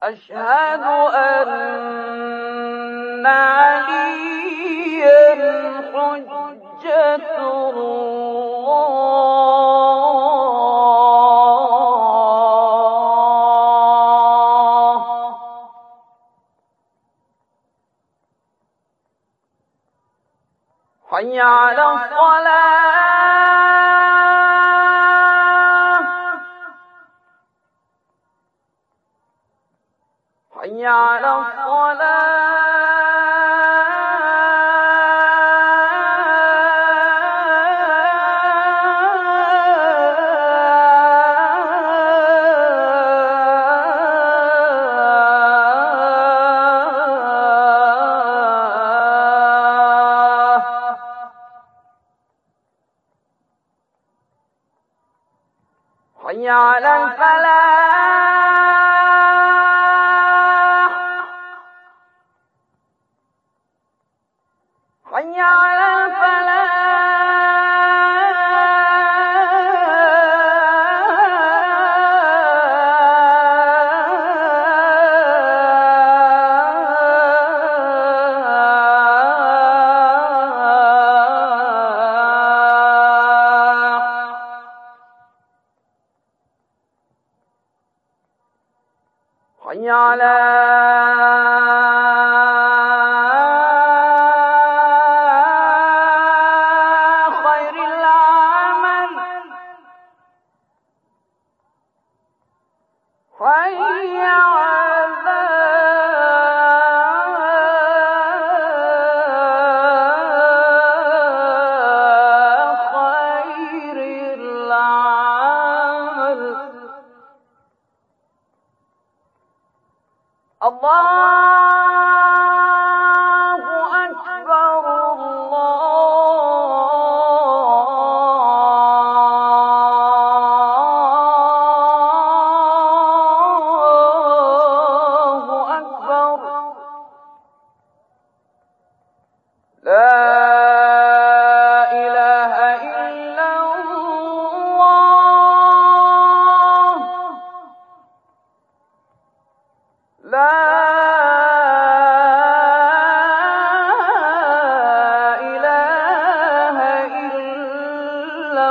أشهد أن عليا حجة الله. حي على الصلاة، حي على الصلاة. حي على الفلاح، حي على الفلاح. حي على خير العمل، حي على خير العمل. الله أكبر، الله أكبر. لا إله إلا الله، لا إله إلا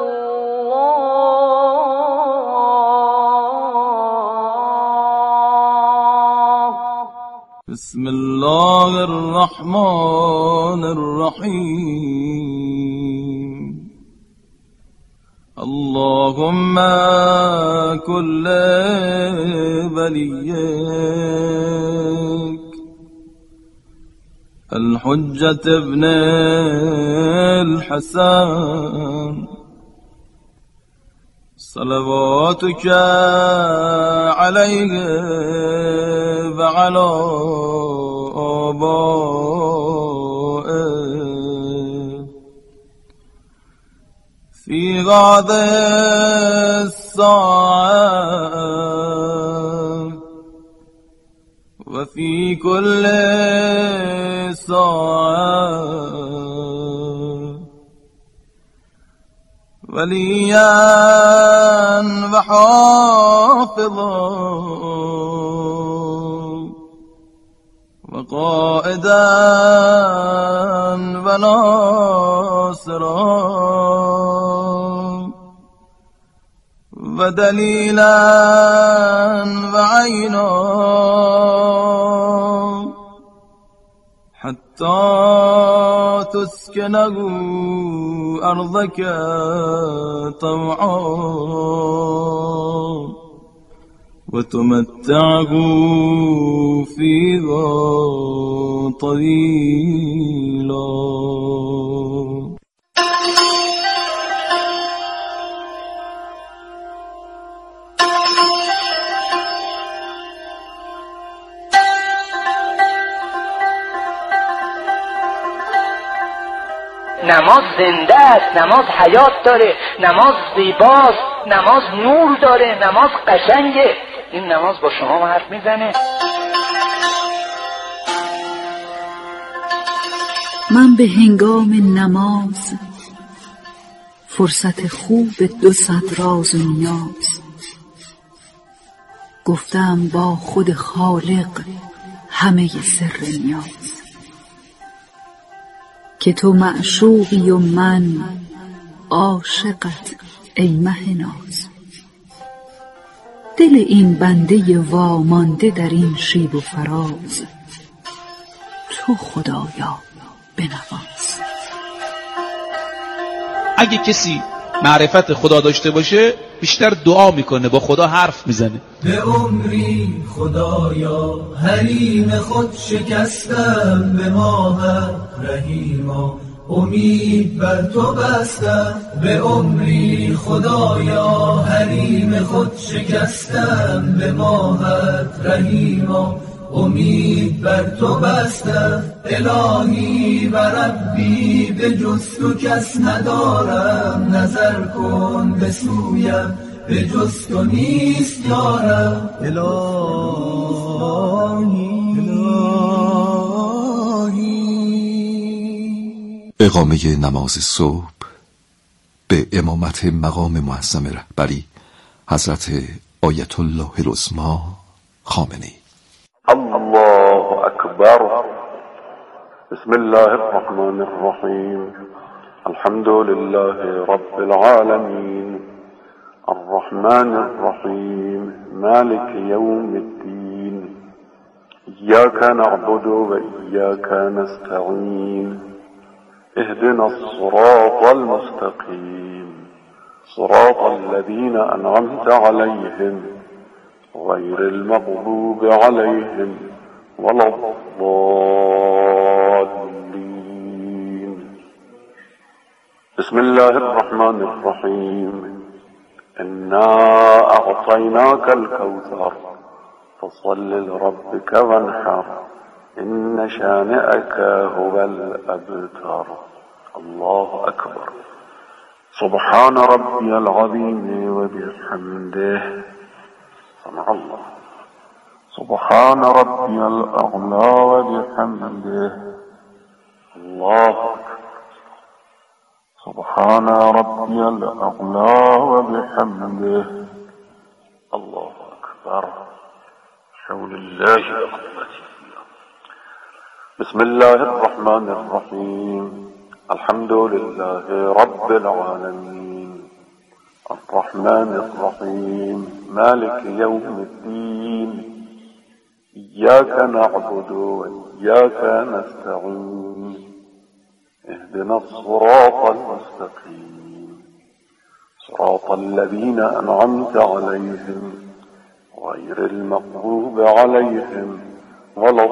الله. بسم الله الرحمن الرحيم. اللهم كل وليك الحجة ابن الحسن صلواتك عليه وعلى آبائه في هذه الساعة وفي كل ساعة وليا وحافظا وقائدا وناصرا ودليلا وعينا حتى تسكنه أرضك طوعا وتمتعه فيها طويلا. نماز زنده است، نماز حیات داره، نماز زیباست، نماز نور داره، نماز قشنگه. این نماز با شما حرف میزنه. من به هنگام نماز فرصت خوب 200 راز و نیاز، گفتم با خود خالق همه سر نیاز، که تو معشوقی و من عاشقت ای مه ناز. دل این بنده وامانده در این شیب و فراز، تو خدایا بنواز. اگه کسی معرفت خدا داشته باشه بیشتر دعا میکنه، با خدا حرف میزنه. به عمری خدایا حریم خود شکستم، به ماهت رحیما امید بر تو بستم. به عمری خدایا حریم خود شکستم، به ماهت رحیما امید بر تو بستم. الهی و ربی به جز تو کس ندارم، نظر کن به سویم به جز تو نیست یارم. اقامه نماز صبح به امامت مقام معظم رهبری حضرت آیت الله العظمی خامنه‌ای. الله أكبر. بسم الله الرحمن الرحيم. الحمد لله رب العالمين الرحمن الرحيم مالك يوم الدين إياك نعبد وإياك نستعين اهدنا الصراط المستقيم صراط الذين أنعمت عليهم غير المغضوب عليهم ولا الضالين. بسم الله الرحمن الرحيم. إنا أعطيناك الكوثر فصل لربك وانحر إن شانئك هو الأبتر. الله أكبر. سبحان ربي العظيم وبحمده سمع الله. سبحان ربي الأعلى وبحمده الله أكبر. سبحان ربي الأعلى وبحمده الله أكبر. حول الله وقوته. بسم الله الرحمن الرحيم. الحمد لله رب العالمين الرحمن الرحيم مالك يوم الدين إياك نعبد وإياك نستعين اهدنا الصراط المستقيم صراط الذين أنعمت عليهم غير المغضوب عليهم ولا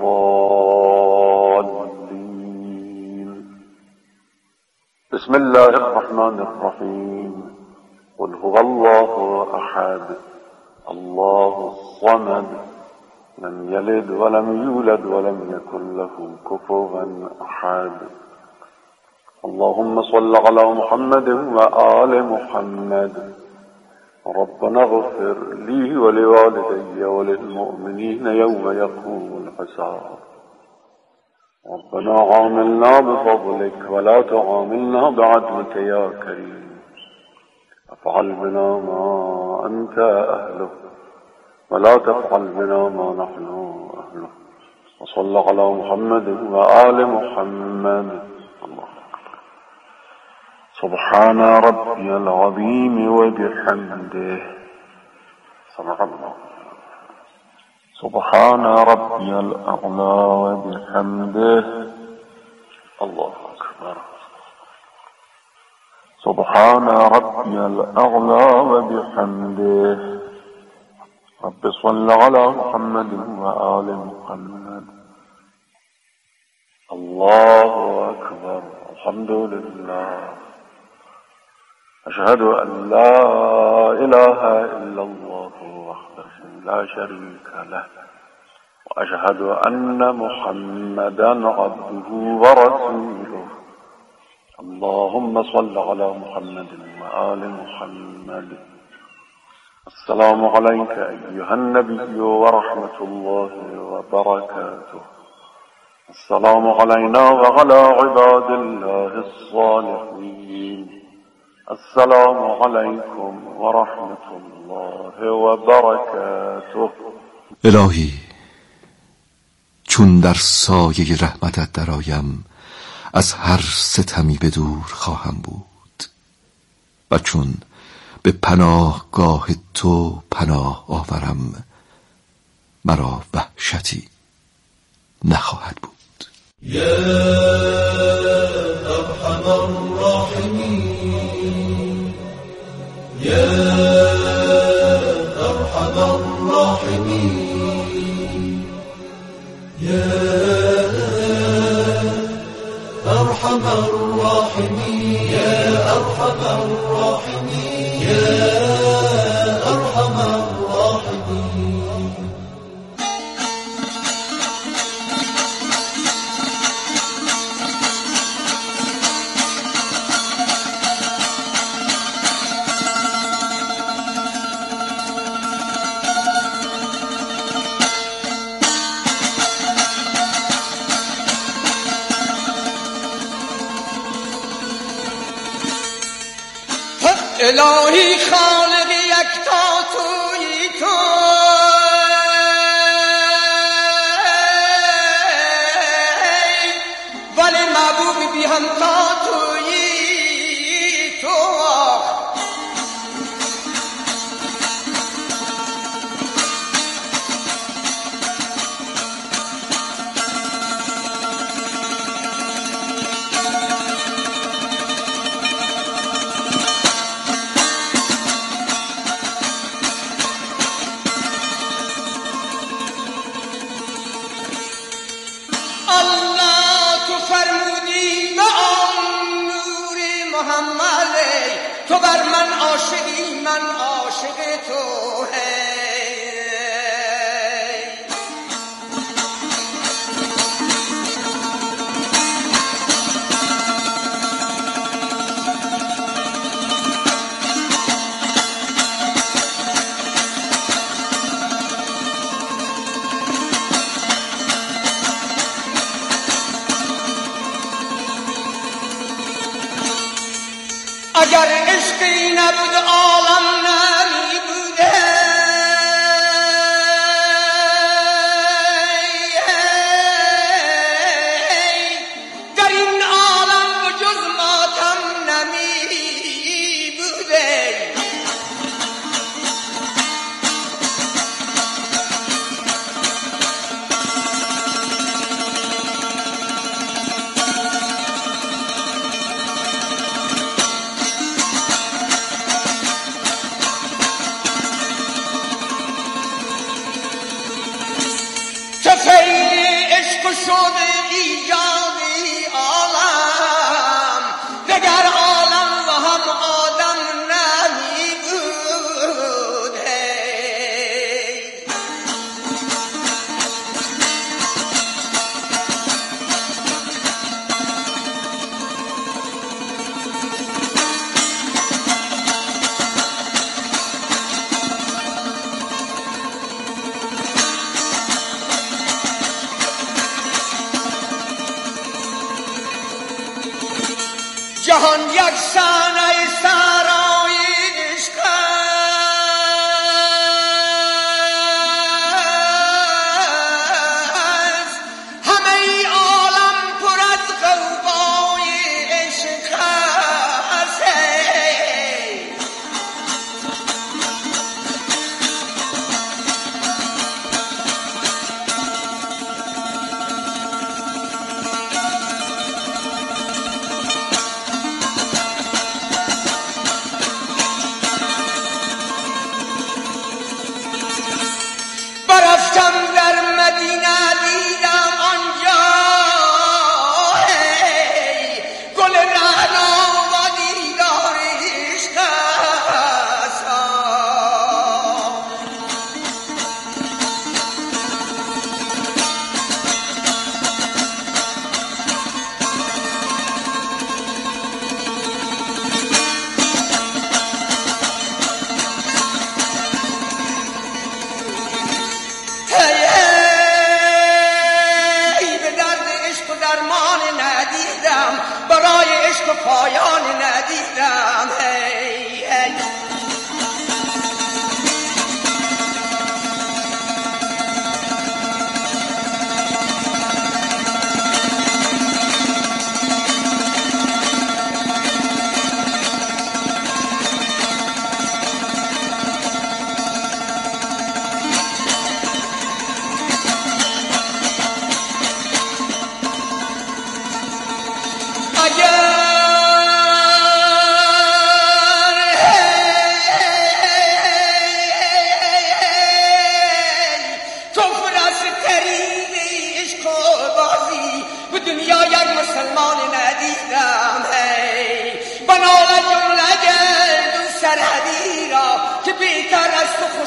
الضالين. بسم الله الرحمن الرحيم. قل هو الله أحد الله الصمد لم يلد ولم يولد ولم يكن له كفوا أحد. اللهم صل على محمد وآل محمد. ربنا اغفر لي ولوالدي وللمؤمنين يوم يقوم الحساب. ربنا عاملنا بفضلك ولا تعاملنا بعدلك يا كريم. افعل بنا ما أنت أهله ولا تفعل بنا ما نحن أهله. وصل على محمد وآل محمد. الله أكبر. سبحان ربي العظيم وبحمده سمع الله. سبحان ربي الأعلى وبحمده الله أكبر. سبحان ربي الأعلى وبحمده. رب صل على محمد وآل محمد. الله أكبر. الحمد لله. أشهد أن لا إله إلا الله وحده لا شريك له وأشهد أن محمدا عبده ورسوله. اللهم صل على محمد وآل محمد. السلام عليك أيها النبي ورحمة الله وبركاته. السلام علينا وعلى عباد الله الصالحين. السلام علیکم و رحمت الله و برکاته. الهی چون در سایه رحمتت درآیم از هر ستمی به دور خواهم بود و چون به پناهگاه تو پناه آورم مرا وحشتی نخواهد بود. یا ارحم الراحمین، یا ارحم الراحمین، یا ارحم الراحمین، یا ارحم الراحمین، یا ارحم الراحمین. الهی خالق یکتا تویی تو، ولی محبوب بی همتا تویی تو. تو بر من عاشقی، من عاشق تو. اگر عشقی نبود عالم نمی بوده، در این عالم و جز ماتم نمی بوده.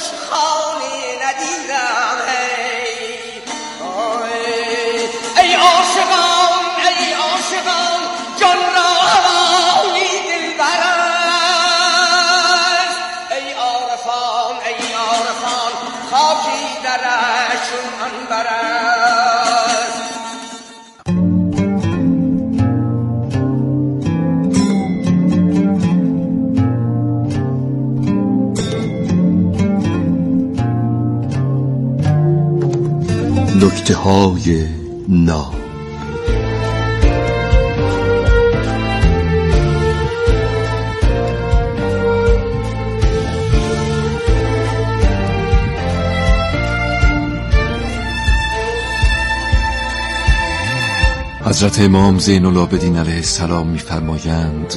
خانه ندیدم. ای عاشقان ای عاشقان جان را هوایی دلبر است. ای عارفان خاکی درش چون عنبر است. نکته‌های ناب. حضرت امام زین العابدین علیه السلام می‌فرمایند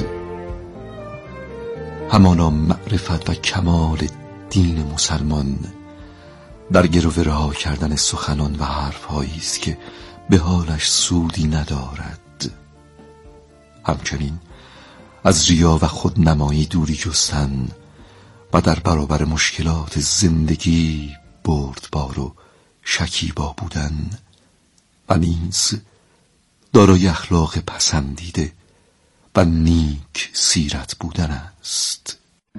همانا معرفت و کمال دین مسلمان در گرو رها کردن سخنان و حرف‌هایی است که به حالش سودی ندارد. همچنین از ریا و خودنمایی دوری جستن و در برابر مشکلات زندگی بردبار و شکیبا بودن و نیز دارای اخلاق پسندیده و نیک سیرت بودن است.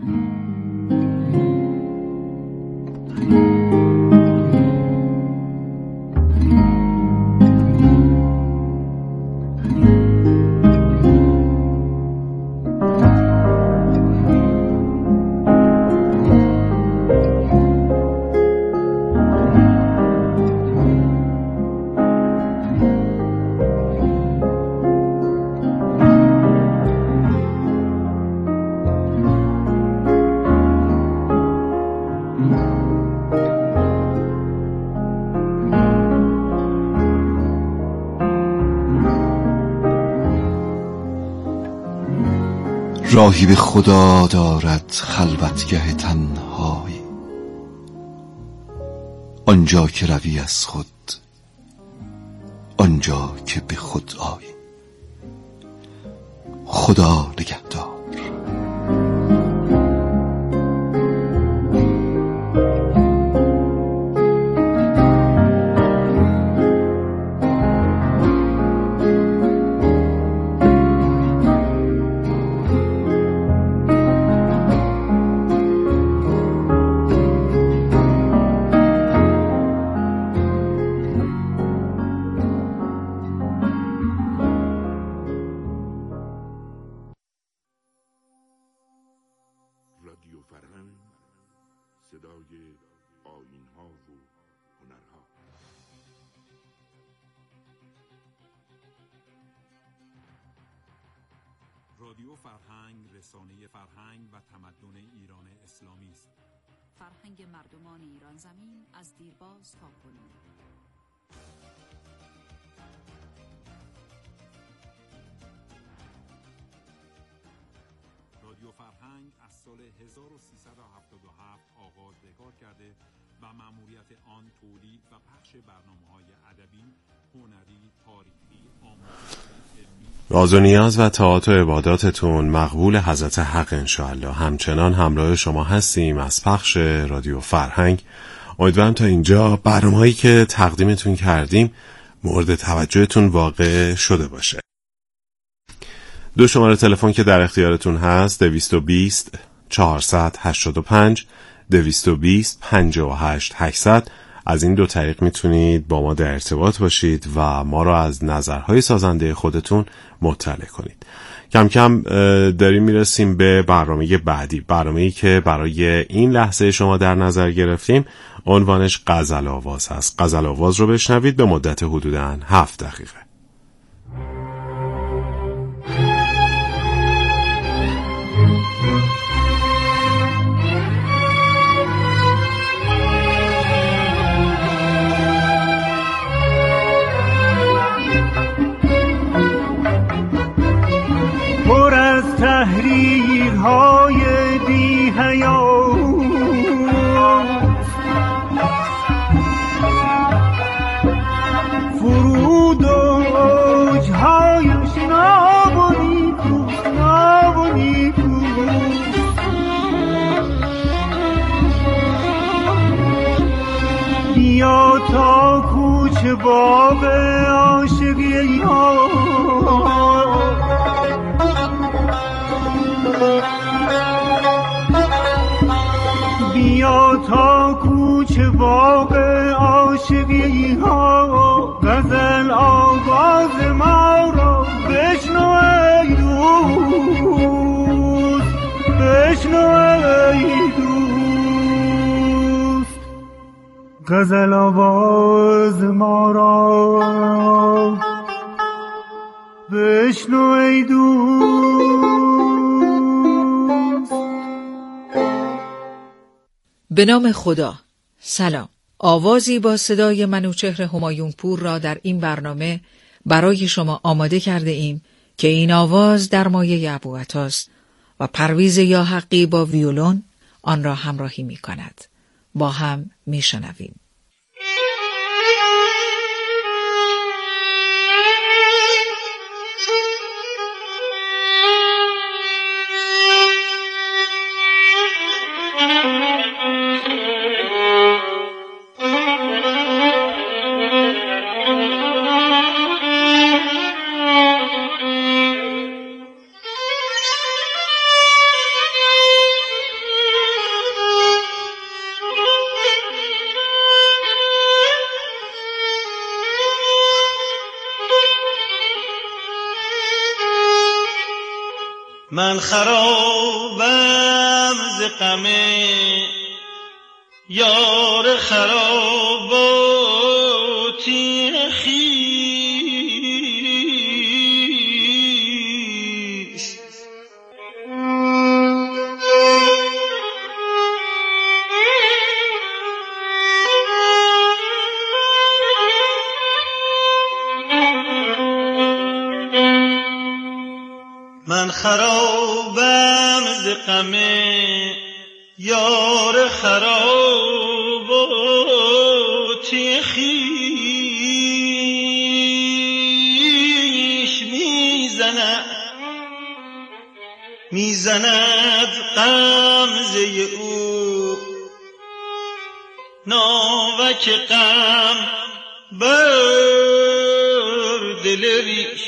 راهی به خدا دارد خلوتگه تنهایی، آنجا که روی از خود، آنجا که به خود آیی. خدا نگهدار. رادیو فرهنگ، صدای آیین‌ها و هنرها. رادیو فرهنگ رسانه فرهنگ و تمدن ایران اسلامی است. فرهنگ مردمان ایران زمین از دیرباز تا کنون. رادیو فرهنگ از سال 1377 آغاز به کار کرده و مأموریت آن تولید و پخش برنامه‌های ادبی، هنری، تاریخی، آموزشی، علمی. راز و نیاز و طاعات و عباداتتون مقبول حضرت حق انشاءالله. همچنان همراه شما هستیم از پخش رادیو فرهنگ. امیدوارم تا اینجا برنامه‌هایی که تقدیمتون کردیم مورد توجهتون واقع شده باشه. دو شماره تلفن که در اختیارتون هست 220 485 220 58 800. از این دو طریق میتونید با ما در ارتباط باشید و ما را از نظرهای سازنده خودتون مطلع کنید. کم کم داریم میرسیم به برنامه بعدی، برنامه‌ای که برای این لحظه شما در نظر گرفتیم. عنوانش غزل آواز هست. غزل آواز رو بشنوید به مدت حدوداً 7 دقیقه. پر از تحریرهای بی حیا، فرود و اوجهایش ناب و نیکوست، ناب و نیکوست. باغ عاشقی ها، بیا تا کوچه باغ عاشقی ها، غزل آواز ما را بشنو ای دوست، بشنو ای دوست، غزل آواز ما را بشنو ای دوست. به نام خدا. سلام. آوازی با صدای منوچهر همایونپور را در این برنامه برای شما آماده کرده ایم که این آواز در مایه ابوعطاست و پرویز یاحقی با ویولون آن را همراهی می کند. با هم می شنویم. من خرابم ز غم یار خراباتی خویش، من خرابم ز غم یار خراباتی خویش، میزند غمزه او ناوک غم بر دل ریش.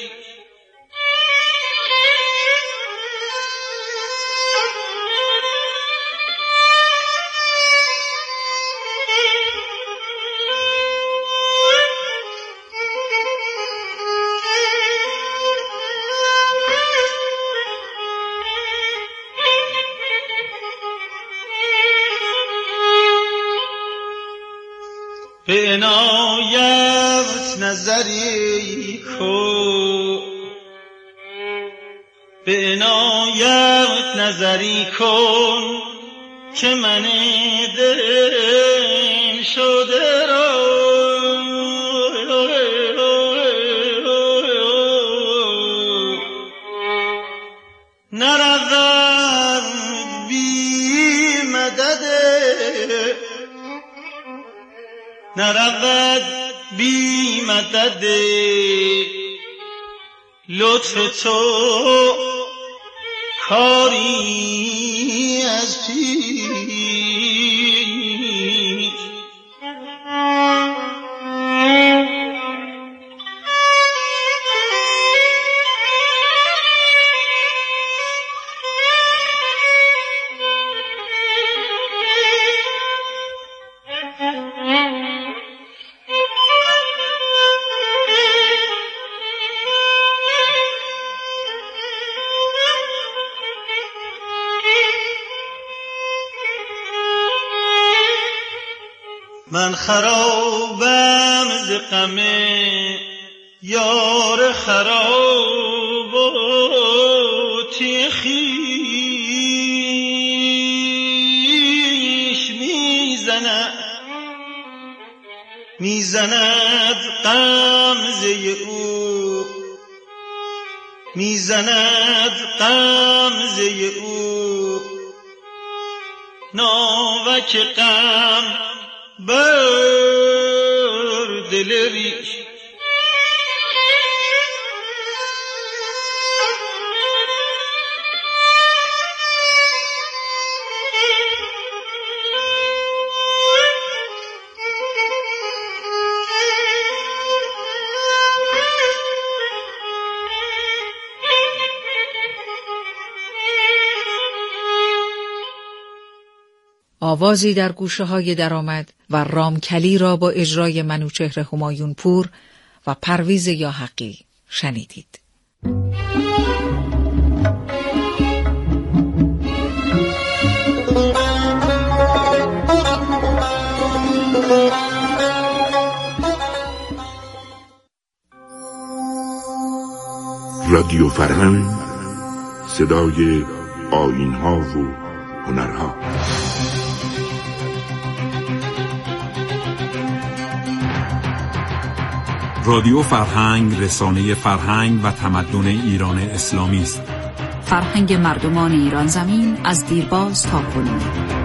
به عنایت نظری کن، به عنایت نظری کن که من دل شده را نرود بی مدد، نرود بی مدد لطف تو کاری از پیش. من خرابم ز غم یار خراباتی خویش، میزند غمزه او، میزند غمزه او ناوک غم بر دل ریش. آوازی در گوشه های در آمد و رامکلی را با اجرای منوچهر همایون پور و پرویز یاحقی شنیدید. رادیو فرهنگ، صدای آیین‌ها و هنرها. رادیو فرهنگ رسانه فرهنگ و تمدن ایران اسلامی است. فرهنگ مردمان ایران زمین از دیرباز تا کنون.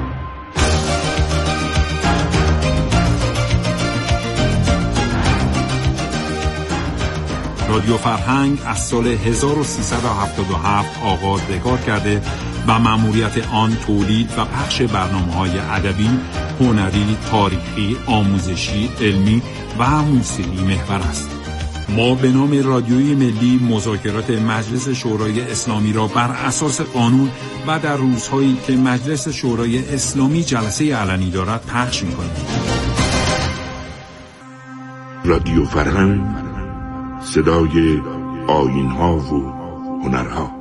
رادیو فرهنگ از سال 1377 آغاز کرده و مأموریت آن تولید و پخش برنامه‌های ادبی، هنری، تاریخی، آموزشی، علمی و موسیقی محور است. ما به نام رادیوی ملی مذاکرات مجلس شورای اسلامی را بر اساس قانون و در روزهایی که مجلس شورای اسلامی جلسه علنی دارد پخش می‌کنیم. رادیو فرهنگ، صدای آیین‌ها و هنرها.